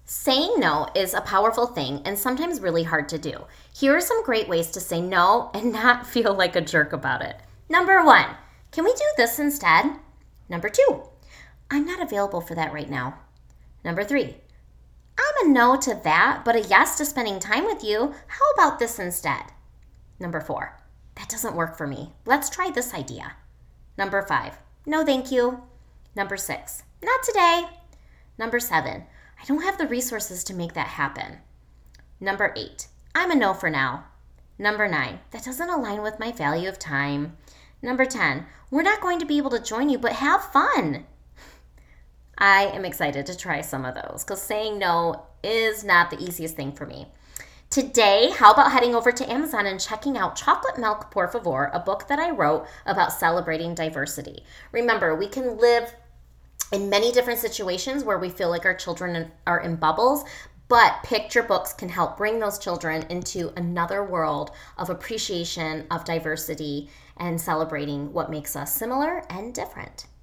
Saying no is a powerful thing and sometimes really hard to do. Here are some great ways to say no and not feel like a jerk about it. Number one, can we do this instead? Number two, I'm not available for that right now. Number three, I'm a no to that, but a yes to spending time with you. How about this instead? Number four, that doesn't work for me. Let's try this idea. Number five, no thank you. Number six, not today. Number seven, I don't have the resources to make that happen. Number eight, I'm a no for now. Number nine, that doesn't align with my value of time. Number 10, we're not going to be able to join you, but have fun. I am excited to try some of those because saying no is not the easiest thing for me. Today, how about heading over to Amazon and checking out Chocolate Milk Por Favor, a book that I wrote about celebrating diversity. Remember, we can live in many different situations where we feel like our children are in bubbles, but picture books can help bring those children into another world of appreciation of diversity and celebrating what makes us similar and different.